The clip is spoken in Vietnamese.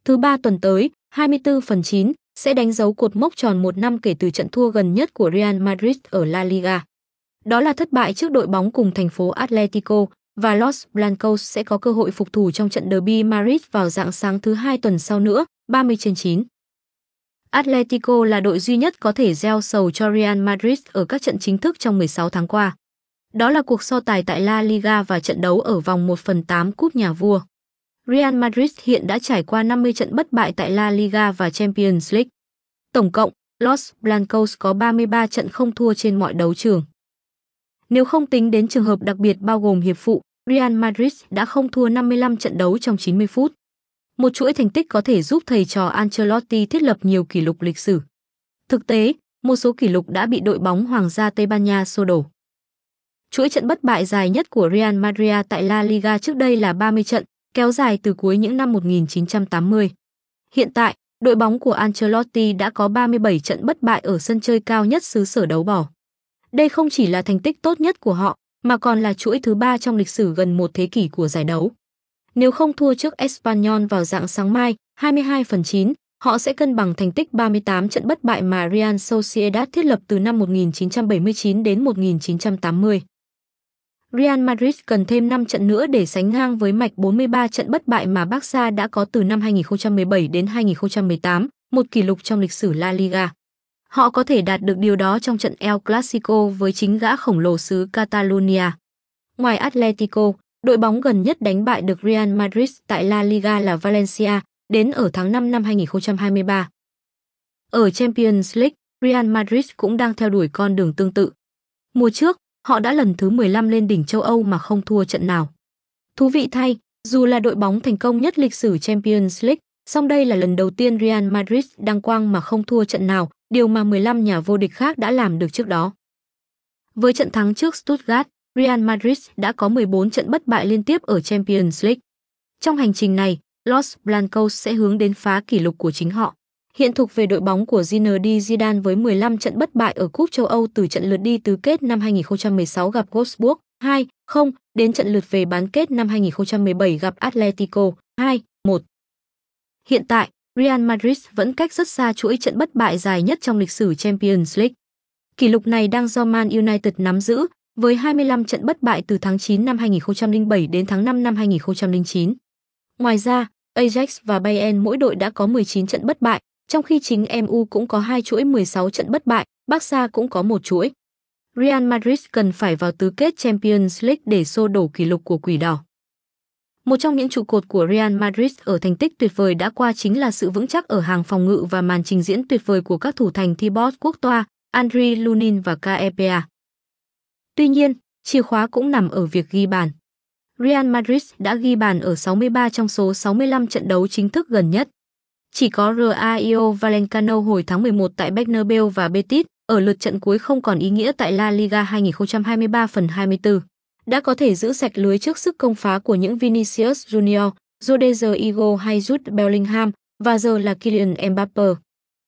Thứ ba tuần tới, 24/9, sẽ đánh dấu cột mốc tròn một năm kể từ trận thua gần nhất của Real Madrid ở La Liga. Đó là thất bại trước đội bóng cùng thành phố Atletico, và Los Blancos sẽ có cơ hội phục thù trong trận derby Madrid vào rạng sáng thứ hai tuần sau nữa, 30/9. Atletico là đội duy nhất có thể gieo sầu cho Real Madrid ở các trận chính thức trong 16 tháng qua. Đó là cuộc so tài tại La Liga và trận đấu ở vòng 1/8 Cúp Nhà Vua. Real Madrid hiện đã trải qua 50 trận bất bại tại La Liga và Champions League. Tổng cộng, Los Blancos có 33 trận không thua trên mọi đấu trường. Nếu không tính đến trường hợp đặc biệt bao gồm hiệp phụ, Real Madrid đã không thua 55 trận đấu trong 90 phút. Một chuỗi thành tích có thể giúp thầy trò Ancelotti thiết lập nhiều kỷ lục lịch sử. Thực tế, một số kỷ lục đã bị đội bóng Hoàng gia Tây Ban Nha xô đổ. Chuỗi trận bất bại dài nhất của Real Madrid tại La Liga trước đây là 30 trận, kéo dài từ cuối những năm 1980. Hiện tại, đội bóng của Ancelotti đã có 37 trận bất bại ở sân chơi cao nhất xứ sở đấu bò. Đây không chỉ là thành tích tốt nhất của họ, mà còn là chuỗi thứ 3 trong lịch sử gần một thế kỷ của giải đấu. Nếu không thua trước Espanyol vào rạng sáng mai, 22/9, họ sẽ cân bằng thành tích 38 trận bất bại mà Real Sociedad thiết lập từ năm 1979 đến 1980. Real Madrid cần thêm 5 trận nữa để sánh ngang với mạch 43 trận bất bại mà Barca đã có từ năm 2017 đến 2018, một kỷ lục trong lịch sử La Liga. Họ có thể đạt được điều đó trong trận El Clasico với chính gã khổng lồ xứ Catalonia. Ngoài Atletico, đội bóng gần nhất đánh bại được Real Madrid tại La Liga là Valencia, đến ở tháng 5 năm 2023. Ở Champions League, Real Madrid cũng đang theo đuổi con đường tương tự. Mùa trước, họ đã lần thứ 15 lên đỉnh châu Âu mà không thua trận nào. Thú vị thay, dù là đội bóng thành công nhất lịch sử Champions League, song đây là lần đầu tiên Real Madrid đăng quang mà không thua trận nào, điều mà 15 nhà vô địch khác đã làm được trước đó. Với trận thắng trước Stuttgart, Real Madrid đã có 14 trận bất bại liên tiếp ở Champions League. Trong hành trình này, Los Blancos sẽ hướng đến phá kỷ lục của chính họ. Hiện thuộc về đội bóng của Zinedine Zidane với 15 trận bất bại ở Cúp châu Âu từ trận lượt đi tứ kết năm 2016 gặp Wolfsburg 2-0 đến trận lượt về bán kết năm 2017 gặp Atletico 2-1. Hiện tại, Real Madrid vẫn cách rất xa chuỗi trận bất bại dài nhất trong lịch sử Champions League. Kỷ lục này đang do Man United nắm giữ, với 25 trận bất bại từ tháng 9 năm 2007 đến tháng 5 năm 2009. Ngoài ra, Ajax và Bayern mỗi đội đã có 19 trận bất bại, trong khi chính MU cũng có 2 chuỗi 16 trận bất bại, Barca cũng có một chuỗi. Real Madrid cần phải vào tứ kết Champions League để xô đổ kỷ lục của Quỷ Đỏ. Một trong những trụ cột của Real Madrid ở thành tích tuyệt vời đã qua chính là sự vững chắc ở hàng phòng ngự và màn trình diễn tuyệt vời của các thủ thành Thibaut Courtois, Andriy Lunin và Kepa. Tuy nhiên, chìa khóa cũng nằm ở việc ghi bàn. Real Madrid đã ghi bàn ở 63 trong số 65 trận đấu chính thức gần nhất. Chỉ có Rayo Vallecano hồi tháng 11 tại Bernabeu và Betis ở lượt trận cuối không còn ý nghĩa tại La Liga 2023/24 đã có thể giữ sạch lưới trước sức công phá của những Vinicius Junior, Rodrigo hay Jude Bellingham và giờ là Kylian Mbappé.